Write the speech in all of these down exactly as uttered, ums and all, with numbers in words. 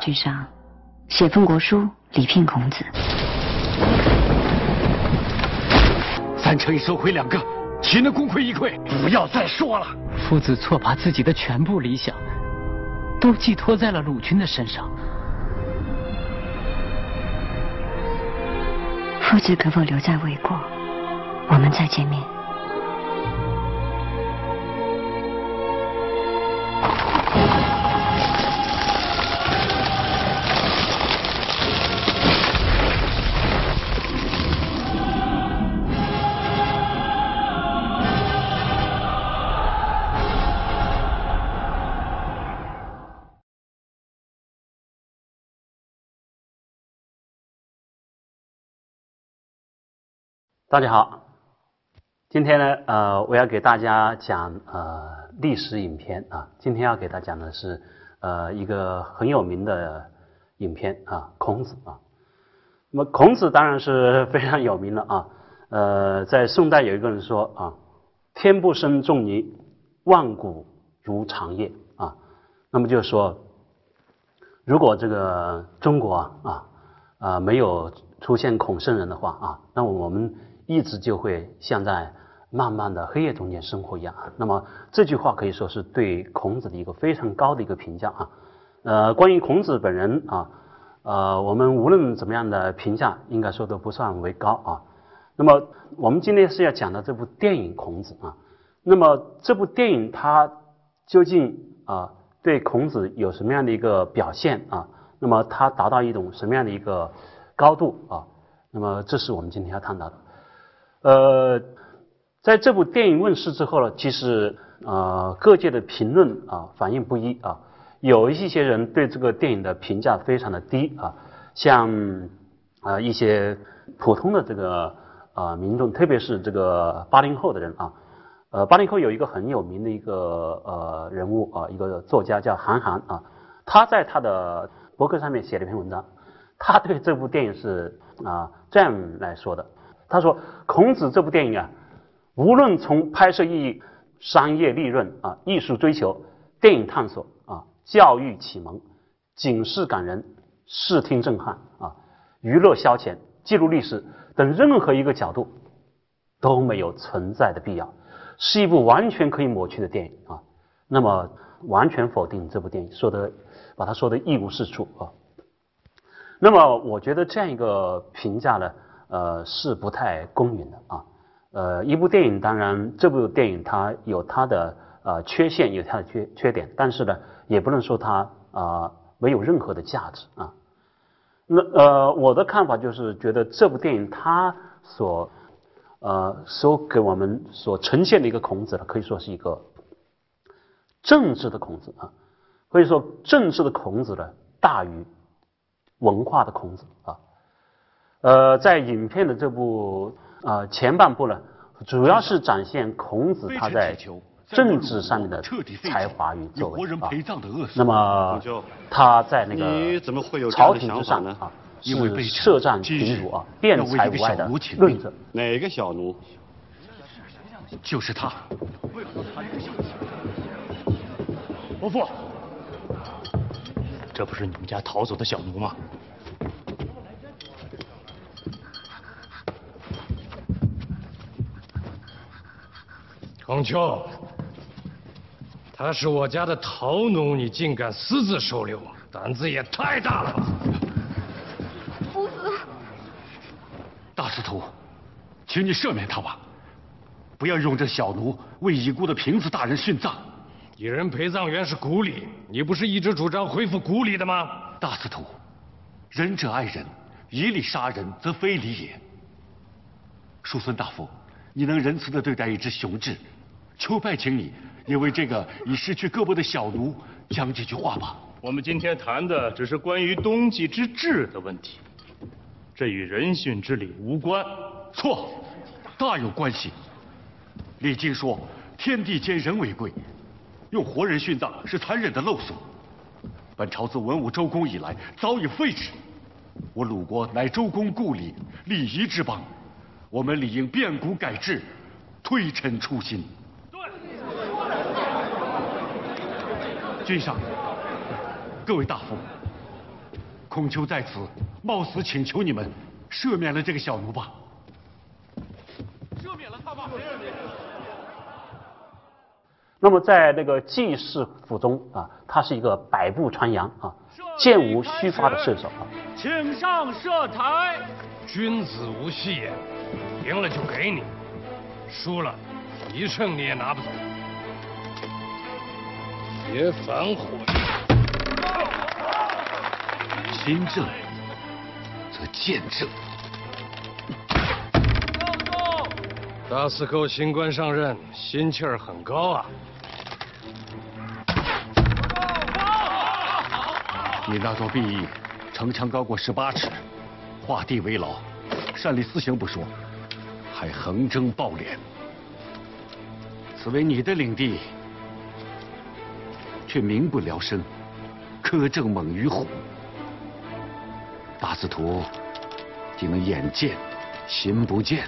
序上写奉国书礼聘孔子。 三乘以收回两个，岂能功亏一篑？不要再说了。 夫子错把自己的全部理想都寄托在了鲁君的身上。 夫子可否留在魏国，我们再见面。 大家好，今天呢，呃，我要给大家讲呃历史影片啊。今天要给大家讲的是呃一个很有名的影片啊，孔子啊。那么孔子当然是非常有名了啊。呃，在宋代有一个人说啊，天不生仲尼，万古如长夜啊。那么就是说，如果这个中国啊啊、呃、没有出现孔圣人的话啊，那我们一直就会像在漫漫的黑夜中间生活一样。那么这句话可以说是对孔子的一个非常高的一个评价啊。呃，关于孔子本人啊，呃，我们无论怎么样的评价，应该说都不算为高啊。那么我们今天是要讲的这部电影《孔子》啊。那么这部电影它究竟啊对孔子有什么样的一个表现啊？那么它达到一种什么样的一个高度啊？那么这是我们今天要探讨的。呃，在这部电影问世之后呢，其实呃各界的评论啊反应不一啊，有一些人对这个电影的评价非常的低啊，像啊、呃、一些普通的这个啊、呃、民众，特别是这个八零后的人啊，呃八零后有一个很有名的一个呃人物啊，一个作家叫韩寒啊，他在他的博客上面写了一篇文章，他对这部电影是啊这样来说的。他说孔子这部电影啊，无论从拍摄意义、商业利润啊、艺术追求、电影探索啊、教育启蒙、警示感人、视听震撼啊、娱乐消遣、记录历史等任何一个角度都没有存在的必要，是一部完全可以抹去的电影啊。那么完全否定这部电影，说的把它说的一无是处啊。那么我觉得这样一个评价呢，呃，是不太公允的啊。呃，一部电影，当然这部电影它有它的呃缺陷，有它的缺缺点，但是呢，也不能说它啊、呃、没有任何的价值啊。那呃，我的看法就是觉得这部电影它所呃所给我们所呈现的一个孔子呢，可以说是一个政治的孔子啊，可以说政治的孔子呢大于文化的孔子啊。呃，在影片的这部呃前半部呢，主要是展现孔子他在政治上面的才华与作为啊。那么他在那个朝廷之上啊，是摄战群儒啊，辩才无碍的论者。 哪个小奴？ 就是他。伯父，这不是你们家逃走的小奴吗？ 孔丘，他是我家的逃奴，你竟敢私自收留，胆子也太大了吧！ 夫子， 大司徒，请你赦免他吧，不要用这小奴为已故的平子大人殉葬。 蚁人陪葬原是古礼，你不是一直主张恢复古礼的吗？ 大司徒，仁者爱人，以礼杀人则非礼也。叔孙大夫，你能仁慈地对待一只雄志，求拜请你也为这个已失去胳膊的小奴讲几句话吧。 我们今天谈的只是关于冬季之治的问题，这与人殉之礼无关。 错，大有关系。礼经说，天地间人为贵，用活人殉葬是残忍的陋俗。本朝自文武周公以来早已废止。我鲁国乃周公故里，礼仪之邦，我们理应变古改制，推陈出新。 对。 君上，各位大夫， 孔丘在此冒死请求你们赦免了这个小奴吧。赦免了他吧。 那么在那个季氏府中啊，他是一个百步穿杨啊，箭无虚发的射手啊。 请上射台。君子无戏言，赢了就给你，输了一秤你也拿不走。别反悔。 心正则剑正。 大司寇新官上任，心气儿很高啊。 你那座壁邑，城墙高过十八尺，画地为牢，擅离私刑不说，还横征暴敛。此为你的领地，却民不聊生，苛政猛于虎。大司徒竟能眼见心不见。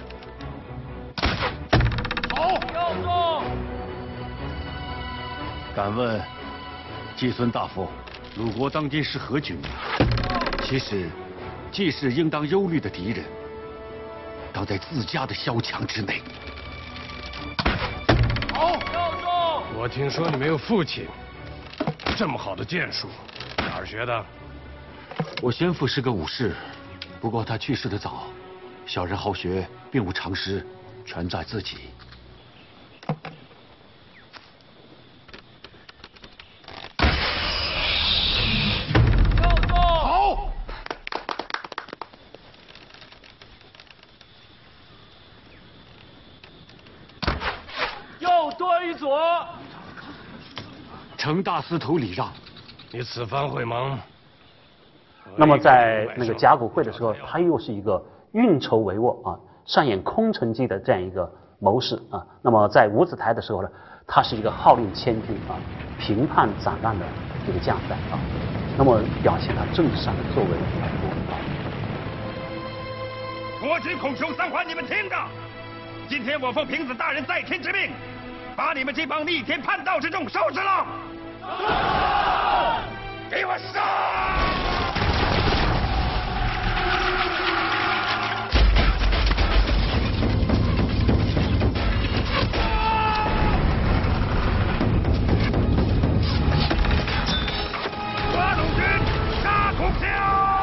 好，要动。 敢问季孙大夫，鲁国当今是何局？其实，季氏应当忧虑的敌人，当在自家的萧墙之内。 好，要动。我听说你没有父亲，这么好的剑术，哪儿学的？ 我先父是个武士，不过他去世的早，小人好学，并无常识，全在自己。 要动。好。右对左。 承大司徒礼让。 你此番会盟。 那么在那个甲骨会的时候，他又是一个运筹帷幄啊，上演空城计的这样一个谋士啊。那么在五子台的时候呢，他是一个号令千军啊，平叛斩乱的这个将帅啊。那么表现他政治上的作为来说啊。 国君孔丘三桓，你们听着！今天我奉平子大人在天之命，把你们这帮逆天叛道之众收拾了。给我杀！抓鲁军，杀孔丘！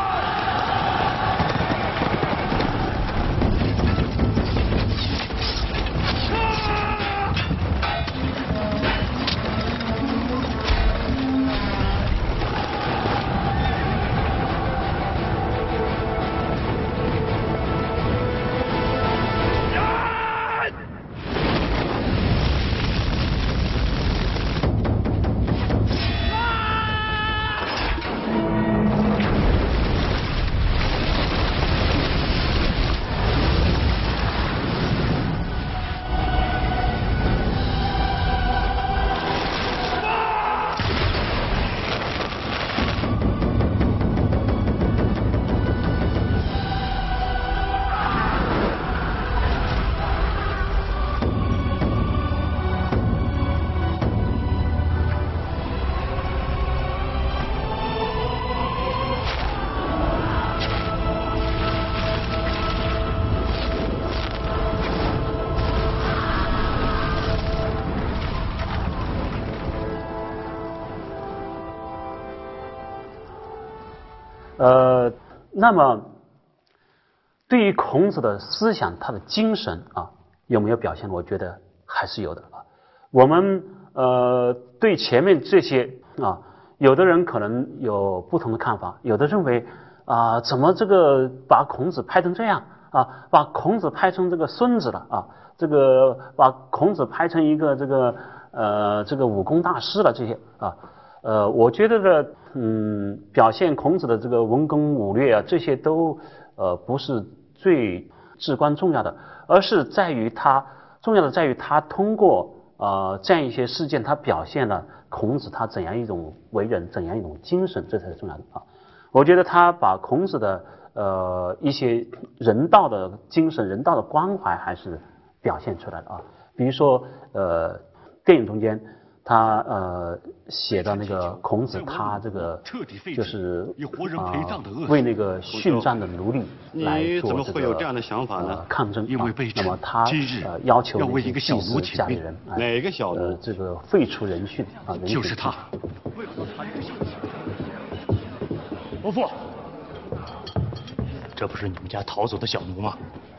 呃，那么对于孔子的思想，他的精神啊，有没有表现？我觉得还是有的啊。我们呃对前面这些啊，有的人可能有不同的看法，有的认为啊，怎么这个把孔子拍成这样啊，把孔子拍成这个孙子了啊，这个把孔子拍成一个这个呃这个武功大师了这些啊。呃，我觉得呢，嗯，表现孔子的这个文攻武略啊，这些都呃不是最至关重要的，而是在于他重要的在于他通过呃这样一些事件，他表现了孔子他怎样一种为人，怎样一种精神，这才是重要的啊。我觉得他把孔子的呃一些人道的精神、人道的关怀还是表现出来了啊。比如说呃电影中间。 他呃写到那个孔子他这个就是啊为那个殉战的奴隶来做这个呃抗争， 因为被那么他呃要求那些祭司家里人哪个小呃这个废除人殉啊， 就是他。 伯父，这不是你们家逃走的小奴吗？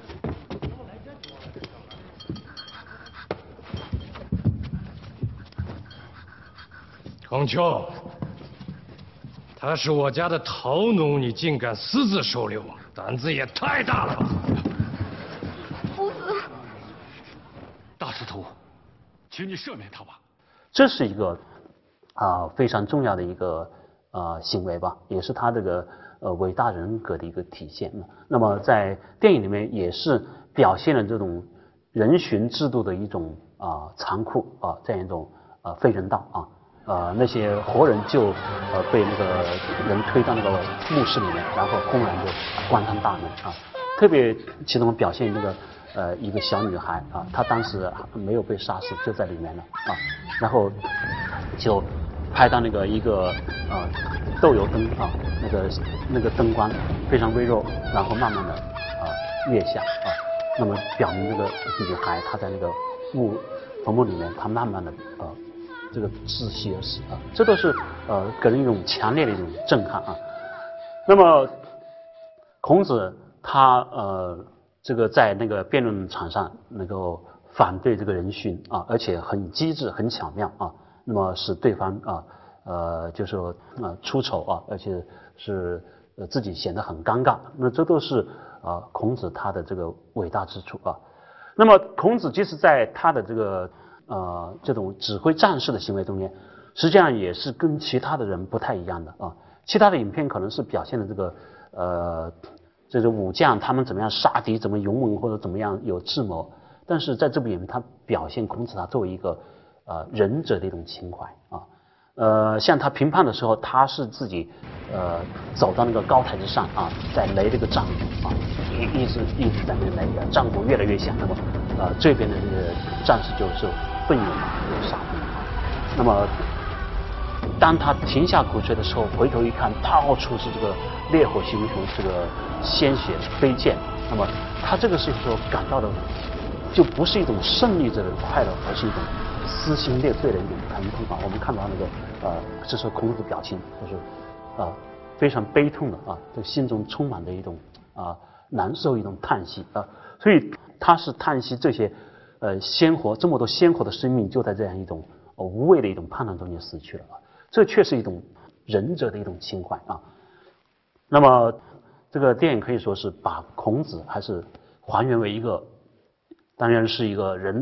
孔丘，他是我家的逃奴，你竟敢私自收留，胆子也太大了吧！ 夫子， 大师徒，请你赦免他吧。 这是一个啊、呃、非常重要的一个呃行为吧，也是他这个呃伟大人格的一个体现。那么在电影里面也是表现了这种人殉制度的一种啊、呃、残酷啊、呃、这样一种啊、呃、非人道啊。呃，那些活人就呃被那个人推到那个墓室里面，然后轰然就关上大门啊。特别其中表现那个呃一个小女孩啊，她当时没有被杀死，就在里面了啊。然后就拍到那个一个呃豆油灯啊，那个那个灯光非常微弱，然后慢慢的啊跃下啊，那么表明那个女孩她在那个墓坟墓里面，她慢慢的呃。这个窒息而死啊，这都是呃给人一种强烈的一种震撼啊。那么孔子他呃这个在那个辩论场上能够反对这个人殉啊，而且很机智很巧妙啊，那么使对方啊呃就是说呃出丑啊，而且是呃自己显得很尴尬，那这都是啊、呃、孔子他的这个伟大之处啊。那么孔子即使在他的这个呃，这种指挥战士的行为中间，实际上也是跟其他的人不太一样的啊。其他的影片可能是表现的这个呃，这个武将他们怎么样杀敌，怎么勇猛或者怎么样有智谋，但是在这部影片，他表现孔子他作为一个呃仁者的一种情怀啊。呃，像他评判的时候，他是自己呃走到那个高台之上啊，在擂这个战鼓啊，一一直一直在那擂，战鼓越来越响，那么呃这边的这个战士就是奋勇啊，有杀敌啊。那么当他停下鼓吹的时候，回头一看，到处是这个烈火熊熊，这个鲜血飞溅。那么他这个时候感到的就不是一种胜利者的快乐，而是一种撕心裂肺的一种疼痛啊！我们看到那个呃，这时候孔子表情就是啊、呃、非常悲痛的啊，这心中充满着一种啊、呃、难受，一种叹息啊，所以他是叹息这些呃鲜活这么多鲜活的生命就在这样一种、呃、无谓的一种叛乱中间死去了啊，这却是一种仁者的一种情怀啊。那么这个电影可以说是把孔子还是还原为一个，当然是一个人。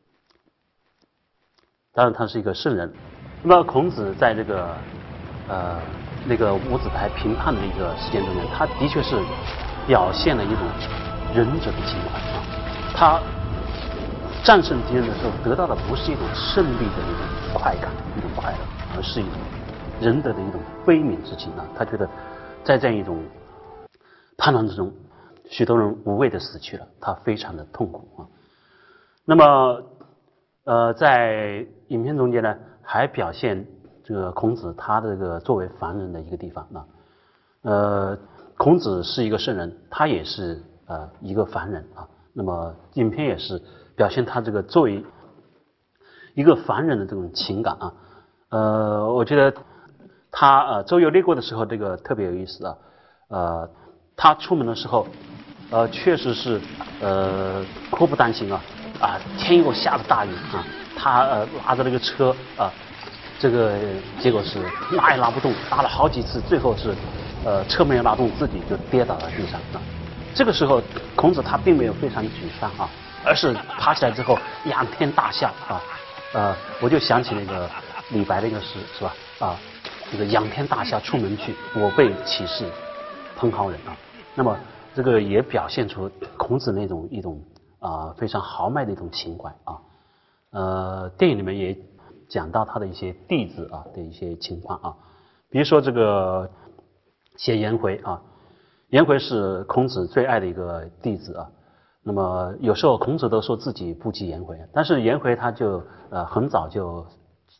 当然，他是一个圣人。那么，孔子在这个呃那个五子台评判的一个时间中间，他的确是表现了一种仁者的情怀啊。他战胜敌人的时候，得到的不是一种胜利的一种快感、一种快乐，而是一种仁德的一种悲悯之情啊。他觉得在这样一种叛乱之中，许多人无谓的死去了，他非常的痛苦啊。那么。呃，在影片中间呢，还表现这个孔子他的这个作为凡人的一个地方啊。呃，孔子是一个圣人，他也是呃一个凡人啊。那么影片也是表现他这个作为一个凡人的这种情感啊。呃，我觉得他呃周游列国的时候，这个特别有意思啊。呃，他出门的时候，呃，确实是呃祸不单行啊。啊，天又下着大雨啊，他呃拉着那个车啊，这个结果是拉也拉不动，拉了好几次，最后是呃车没有拉动，自己就跌倒在地上啊。这个时候，孔子他并没有非常沮丧啊，而是爬起来之后仰天大笑啊。呃，我就想起那个李白那个诗是吧？啊，这个仰天大笑出门去，我辈岂是蓬蒿人啊。那么这个也表现出孔子那种一种。啊、呃，非常豪迈的一种情怀啊，呃，电影里面也讲到他的一些弟子啊的一些情况啊，比如说这个写颜回啊，颜回是孔子最爱的一个弟子啊，那么有时候孔子都说自己不及颜回，但是颜回他就呃很早就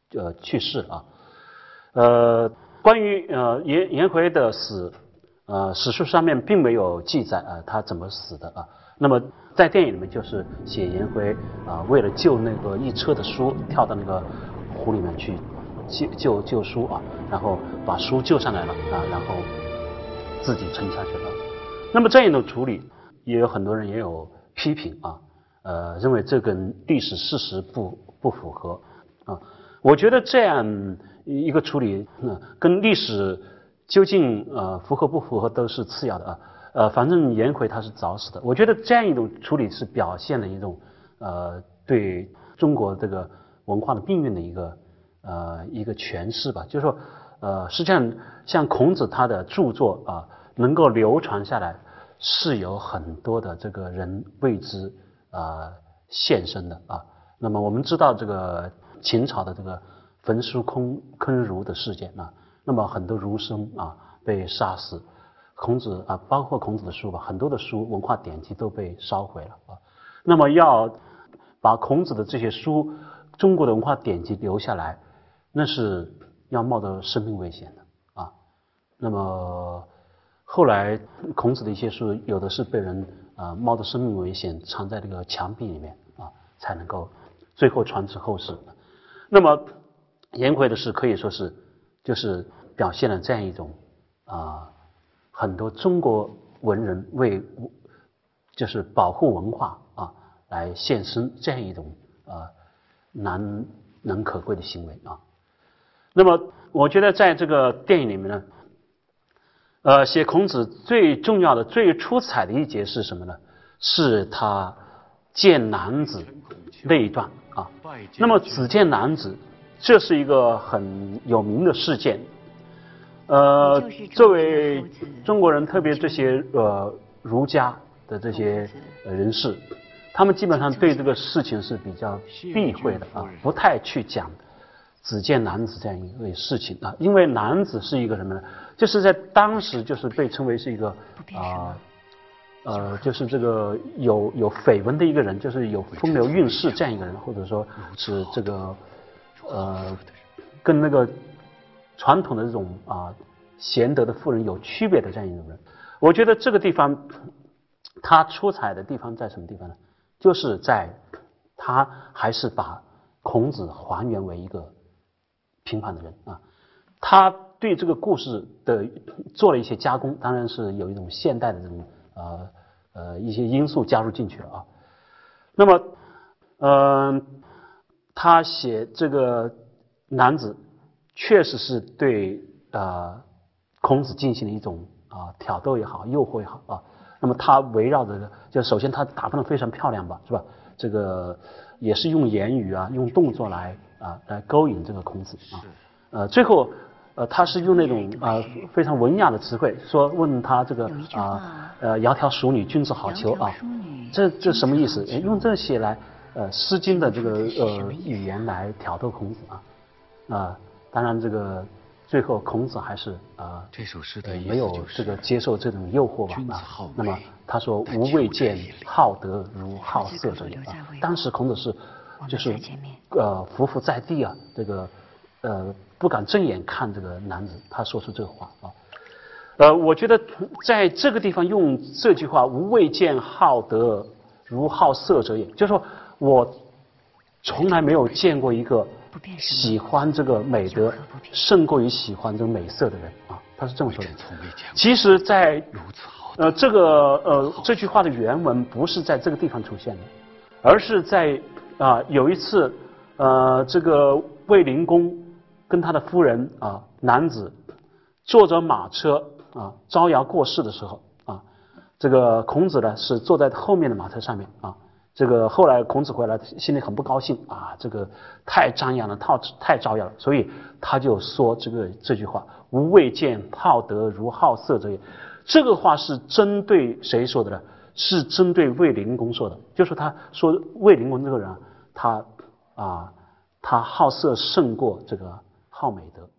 呃去世啊。呃，关于呃颜颜回的死，呃史书上面并没有记载啊、呃、他怎么死的啊。那么在电影里面就是写颜回啊、呃、为了救那个一车的书，跳到那个湖里面去救救救书啊，然后把书救上来了啊，然后自己沉下去了。那么这样的处理，也有很多人也有批评啊，呃，认为这跟历史事实不不符合啊。我觉得这样一个处理，呃、跟历史究竟呃符合不符合都是次要的啊。呃，反正颜回他是早死的，我觉得这样一种处理是表现了一种呃对中国这个文化的命运的一个呃一个诠释吧。就是说，呃，实际上像孔子他的著作啊，能够流传下来，是有很多的这个人为之啊献身的啊。那么我们知道这个秦朝的这个焚书坑坑儒的事件啊，那么很多儒生啊被杀死。孔子啊，包括孔子的书吧，很多的书、文化典籍都被烧毁了啊。那么要把孔子的这些书、中国的文化典籍留下来，那是要冒着生命危险的啊。那么后来孔子的一些书，有的是被人啊冒着生命危险藏在这个墙壁里面啊，才能够最后传至后世。那么颜回的诗可以说是就是表现了这样一种啊。很多中国文人为就是保护文化啊来献身这样一种啊难能可贵的行为啊。那么我觉得在这个电影里面呢，呃，写孔子最重要的、最出彩的一节是什么呢？是他见男子那一段啊。那么子见男子，这是一个很有名的事件。呃，作为中国人，特别这些呃儒家的这些人士，他们基本上对这个事情是比较避讳的啊，不太去讲子见男子这样一个事情啊，因为男子是一个什么呢？就是在当时就是被称为是一个啊 呃, 呃，就是这个有有绯闻的一个人，就是有风流韵事这样一个人，或者说是这个呃跟那个。传统的这种啊贤德的妇人有区别的这样一种人，我觉得这个地方他出彩的地方在什么地方呢？就是在他还是把孔子还原为一个平凡的人啊，他对这个故事的做了一些加工，当然是有一种现代的这种呃呃一些因素加入进去了啊。那么，嗯、呃，他写这个男子。确实是对呃孔子进行了一种啊、呃、挑逗也好，诱惑也好啊。那么他围绕着，就首先他打扮得非常漂亮吧，是吧？这个也是用言语啊，用动作来啊来勾引这个孔子啊。呃，最后呃他是用那种啊、呃、非常文雅的词汇说问他这个啊呃窈窕淑女，君子好逑啊。这这什么意思？用这些来呃《诗经》的这个呃语言来挑逗孔子啊啊。呃当然，这个最后孔子还是啊、呃， 这首诗的没有这个接受这种诱惑吧啊。那么他说：“吾未见好德如好色者也。”啊，当时孔子是就是呃匍匐在地啊，这个呃不敢正眼看这个男子，他说出这个话啊。呃，我觉得在这个地方用这句话“吾未见好德如好色者也”，就是说我从来没有见过一个。喜欢这个美德胜过于喜欢这个美色的人啊，他是这么说的。其实在，在呃这个呃这句话的原文不是在这个地方出现的，而是在啊、呃、有一次呃这个卫灵公跟他的夫人啊男子坐着马车啊招摇过市的时候啊，这个孔子呢是坐在后面的马车上面啊。这个后来孔子回来，心里很不高兴啊，这个太张扬了，太太招摇了，所以他就说这个这句话：“吾未见好德如好色者也。”这个话是针对谁说的呢？是针对卫灵公说的，就是他说卫灵公这个人啊，他啊他好色胜过这个好美德